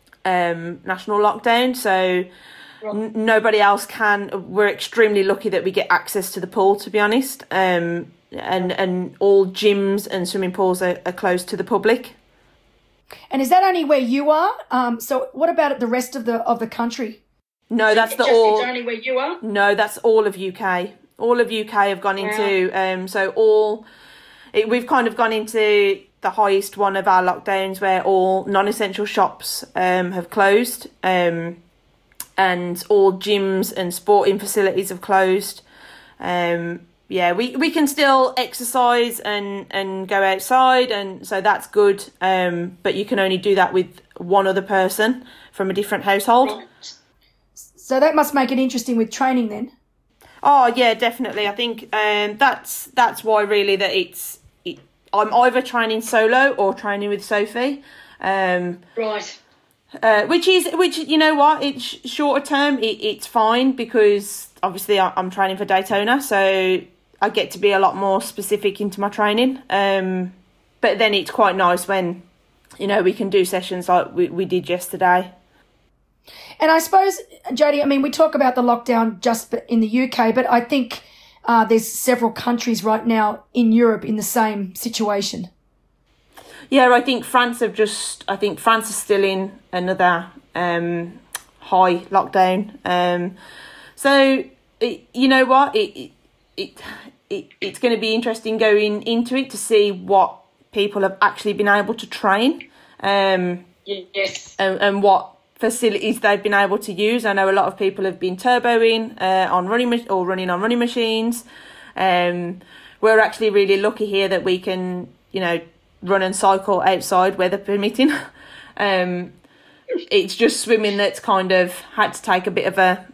um, national lockdown, so n- nobody else can. We're extremely lucky that we get access to the pool, to be honest, um, and, and all gyms and swimming pools are, are closed to the public.
And is that only where you are? Um, so what about the rest of the of the country?
No, that's the
Just,
all.
It's only where you are?
No, that's all of U K. All of U K have gone
Wow.
into, um, so all, it, we've kind of gone into the highest one of our lockdowns where all non-essential shops um, have closed, um, and all gyms and sporting facilities have closed. Um, yeah, we, we can still exercise and, and go outside, and so that's good, um, but you can only do that with one other person from a different household.
Right.
So that must make it interesting with training then.
Oh yeah, definitely. I think um, that's that's why really that it's it, I'm either training solo or training with Sophie, um,
Right.
uh, which is which you know what, it's shorter term. It, it's fine because obviously I, I'm training for Daytona, so I get to be a lot more specific into my training. Um, but then it's quite nice when you know we can do sessions like we, we did yesterday.
And I suppose, Jodie, I mean, we talk about the lockdown just in the U K, but I think uh, there's several countries right now in Europe in the same situation.
Yeah, I think France have just, I think France is still in another um, high lockdown. Um, so, it, you know what, it, it, it it's going to be interesting going into it to see what people have actually been able to train um,
Yes.
and, and what facilities they've been able to use. I know a lot of people have been turboing uh, on running ma- or running on running machines. Um, we're actually really lucky here that we can, you know, run and cycle outside, weather permitting. um, it's just swimming that's kind of had to take a bit of a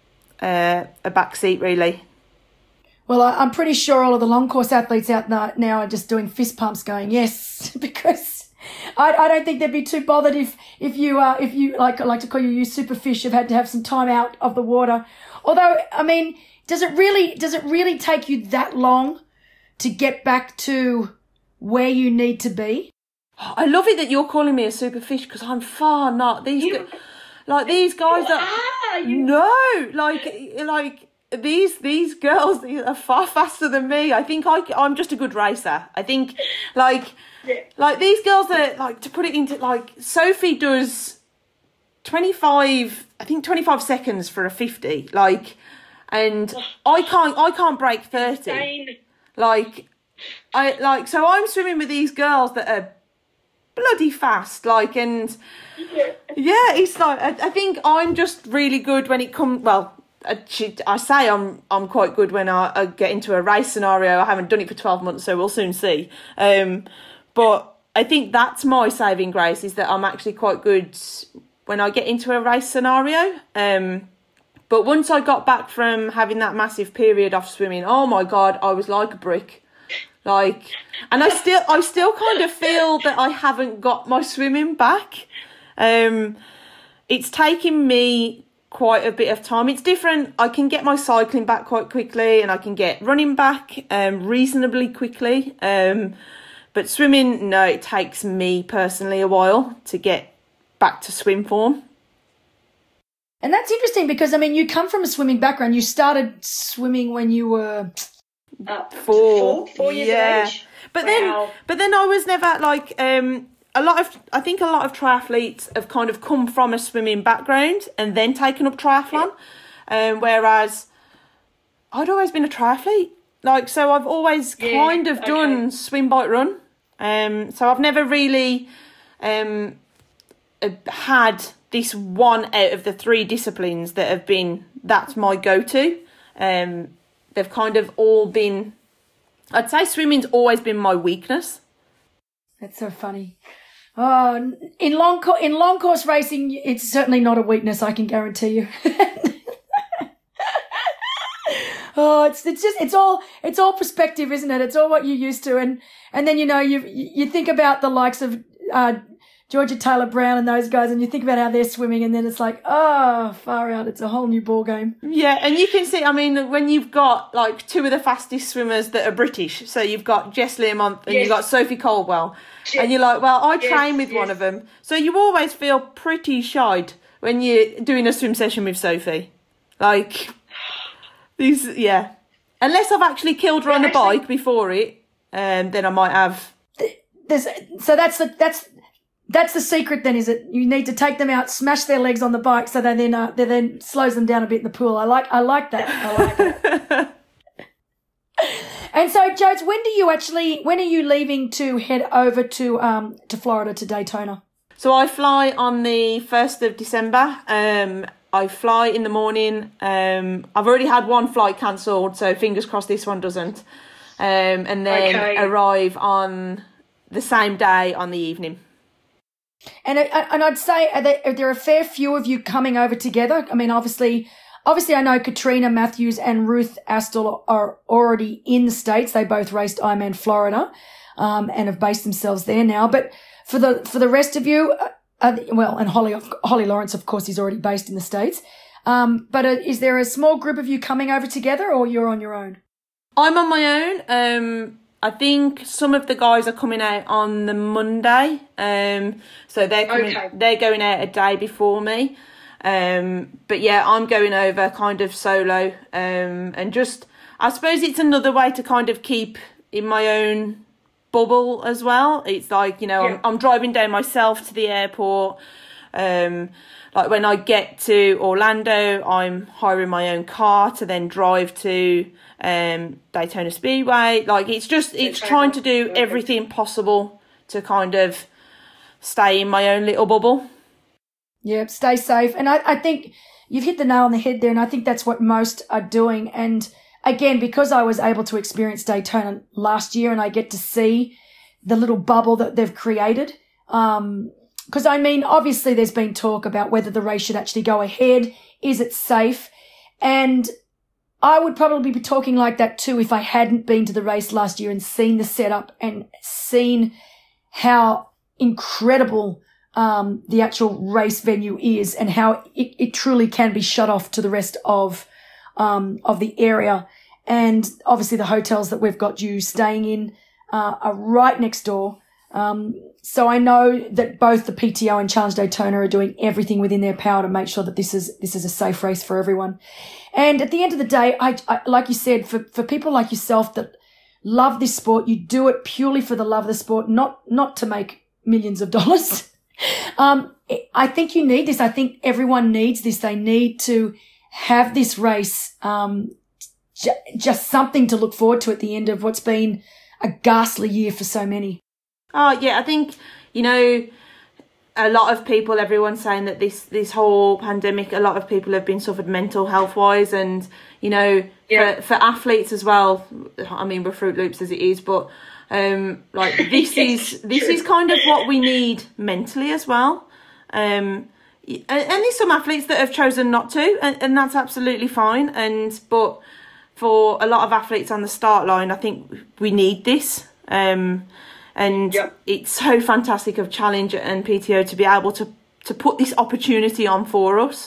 uh, a back seat, really.
Well, I, I'm pretty sure all of the long course athletes out now, now are just doing fist pumps going, yes, because I, I don't think they'd be too bothered if, if you, uh, if you, like I like to call you, you super fish, have had to have some time out of the water. Although, I mean, does it really, does it really take you that long to get back to where you need to be?
I love it that you're calling me a super fish because I'm far not. These,
You-
gu- like these guys that,
Ah, you
no, like, like these, these girls they are far faster than me. I think I, I'm just a good racer. I think like,
Yeah.
like these girls that like, to put it into like, Sophie does twenty-five, I think twenty-five seconds for a fifty, like, and I can't, I can't break thirty.
insane.
Like, I like, so I'm swimming with these girls that are bloody fast, like, and yeah, it's like, I, I think I'm just really good when it comes, well, I, I say I'm I'm quite good when I, I get into a race scenario. I haven't done it for twelve months, so we'll soon see. Um, but I think that's my saving grace, is that I'm actually quite good when I get into a race scenario. Um, But once I got back from having that massive period off swimming, oh my God, I was like a brick. Like, and I still, I still kind of feel that I haven't got my swimming back. Um, it's taken me quite a bit of time. It's different. I can get my cycling back quite quickly, and I can get running back um, reasonably quickly. Um, but swimming, no, it takes me personally a while to get back to swim form.
And that's interesting because, I mean, you come from a swimming background. You started swimming when you were
uh,
four.
four, four years
yeah.
of age.
But
wow.
then, but then I was never like um, a lot of. I think a lot of triathletes have kind of come from a swimming background and then taken up triathlon, yeah. um, whereas I'd always been a triathlete. Like, so I've always yeah, kind of done okay. swim, bike, run. Um, so I've never really um, had this one out of the three disciplines that have been, that's my go-to. Um, they've kind of all been, I'd say swimming's always been my weakness.
That's so funny. Oh, in long co- in long course racing, it's certainly not a weakness, I can guarantee you. Oh, it's it's just it's all it's all perspective, isn't it? It's all what you're used to, and and then you know you you think about the likes of uh, Georgia Taylor Brown and those guys, and you think about how they're swimming, and then it's like, oh, far out, it's a whole new ball game.
Yeah, and you can see, I mean, when you've got like two of the fastest swimmers that are British, so you've got Jess Learmonth and yes. you've got Sophie Caldwell, yes. and you're like, well, I yes. train with yes. one of them, so you always feel pretty shied when you're doing a swim session with Sophie, like. These, yeah. Unless I've actually killed her on the bike before it, um, then I might have.
There's, so that's the that's that's the secret. Then is it you need to take them out, smash their legs on the bike, so they then uh, they then slows them down a bit in the pool. I like I like that. I like that. And so, Jodes, when do you actually when are you leaving to head over to um to Florida to Daytona?
So I fly on the first of December. Um. I fly in the morning. Um, I've already had one flight cancelled, so fingers crossed this one doesn't. Um, and then okay. arrive on the same day on the evening.
And and I'd say are there, are there a fair few of you coming over together? I mean, obviously, obviously, I know Katrina Matthews and Ruth Astle are already in the States. They both raced Ironman Florida, um, and have based themselves there now. But for the for the rest of you. Uh, well, and Holly, Holly Lawrence, of course, is already based in the States. Um, but uh, is there a small group of you coming over together, or you're on your own?
I'm on my own. Um, I think some of the guys are coming out on the Monday. Um, so they're coming, okay. they're going out a day before me. Um, but yeah, I'm going over kind of solo. Um, and just, I suppose it's another way to kind of keep in my own bubble as well. It's like, you know, yeah. I'm, I'm driving down myself to the airport. Um, like when I get to Orlando, I'm hiring my own car to then drive to um, Daytona Speedway. Like it's just, it's Daytona. Trying to do everything possible to kind of stay in my own little bubble.
Yeah, stay safe. And I, I think you've hit the nail on the head there, and I think that's what most are doing. And again, because I was able to experience Daytona last year and I get to see the little bubble that they've created. Um, because I mean, obviously there's been talk about whether the race should actually go ahead. Is it safe? And I would probably be talking like that too if I hadn't been to the race last year and seen the setup and seen how incredible um, the actual race venue is and how it, it truly can be shut off to the rest of um, of the area. And obviously the hotels that we've got you staying in uh, are right next door. Um, so I know that both the P T O and Challenge Daytona are doing everything within their power to make sure that this is this is a safe race for everyone. And at the end of the day, I, I like you said, for, for people like yourself that love this sport, you do it purely for the love of the sport, not not to make millions of dollars. um, I think you need this. I think everyone needs this. They need to have this race, um, j- just something to look forward to at the end of what's been a ghastly year for so many.
Oh, yeah, I think, you know, a lot of people, everyone's saying that this, this whole pandemic, a lot of people have been suffered mental health-wise and, you know, yeah. for, for athletes as well, I mean, we're Fruit Loops as it is, but, um, like, this is this is kind of what we need mentally as well. Um, and, and there's some athletes that have chosen not to, and, and that's absolutely fine. And but for a lot of athletes on the start line, I think we need this. Um, and yep. It's so fantastic of Challenge and P T O to be able to, to put this opportunity on for us.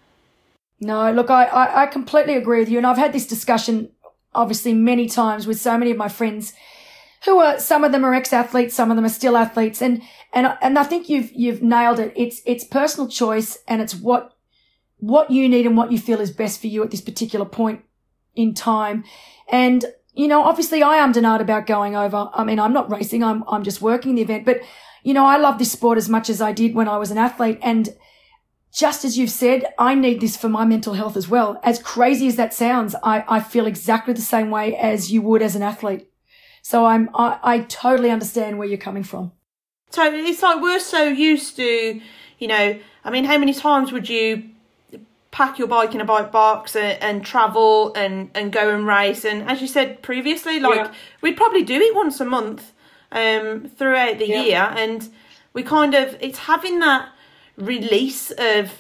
No, look, I, I, I completely agree with you. And I've had this discussion, obviously, many times with so many of my friends who are, some of them are ex-athletes, some of them are still athletes. And, and, and I think you've, you've nailed it. It's, it's personal choice, and it's what, what you need and what you feel is best for you at this particular point in time. And, you know, obviously I am denied about going over. I mean, I'm not racing. I'm, I'm just working the event, but you know, I love this sport as much as I did when I was an athlete. And just as you've said, I need this for my mental health as well. As crazy as that sounds, I, I feel exactly the same way as you would as an athlete. So I'm, I, I totally understand where you're coming from.
So it's like we're so used to, you know, I mean, how many times would you pack your bike in a bike box and, and travel and, and go and race? And as you said previously, like yeah. we'd probably do it once a month um, throughout the yeah. year. And we kind of, it's having that release of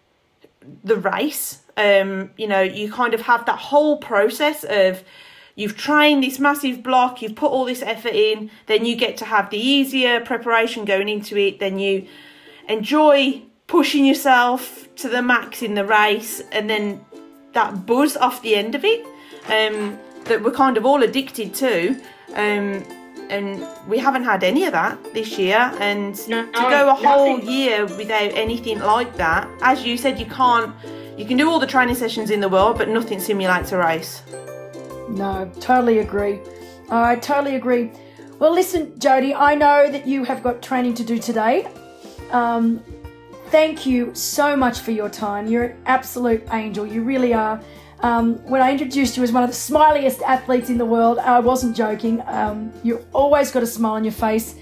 the race. Um, you know, you kind of have that whole process of, you've trained this massive block, you've put all this effort in, then you get to have the easier preparation going into it, then you enjoy pushing yourself to the max in the race, and then that buzz off the end of it um, that we're kind of all addicted to. Um, and we haven't had any of that this year. And no, to go a whole nothing. year without anything like that, as you said, you can't, you can do all the training sessions in the world, but nothing simulates a race.
No, totally agree. I totally agree. Well, listen, Jodie, I know that you have got training to do today. Um, thank you so much for your time. You're an absolute angel. You really are. Um, when I introduced you as one of the smiliest athletes in the world, I wasn't joking. Um, you've always got a smile on your face.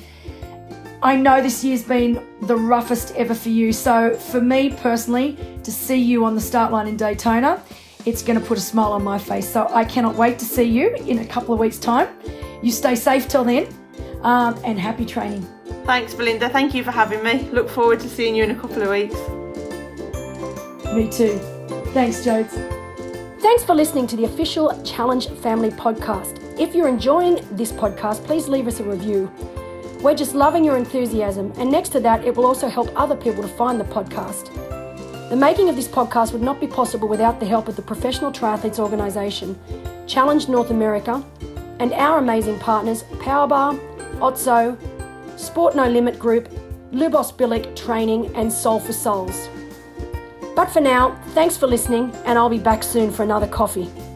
I know this year's been the roughest ever for you. So for me personally, to see you on the start line in Daytona, it's going to put a smile on my face. So I cannot wait to see you in a couple of weeks' time. You stay safe till then, um, and happy training.
Thanks, Belinda. Thank you for having me. Look forward to seeing you in a couple of weeks.
Me too. Thanks, Jodes. Thanks for listening to the official Challenge Family podcast. If you're enjoying this podcast, please leave us a review. We're just loving your enthusiasm, and next to that, it will also help other people to find the podcast. The making of this podcast would not be possible without the help of the Professional Triathletes Organisation, Challenge North America, and our amazing partners Powerbar, Otso, Sport No Limit Group, Lubos Bilic Training, and Soul for Souls. But for now, thanks for listening, and I'll be back soon for another coffee.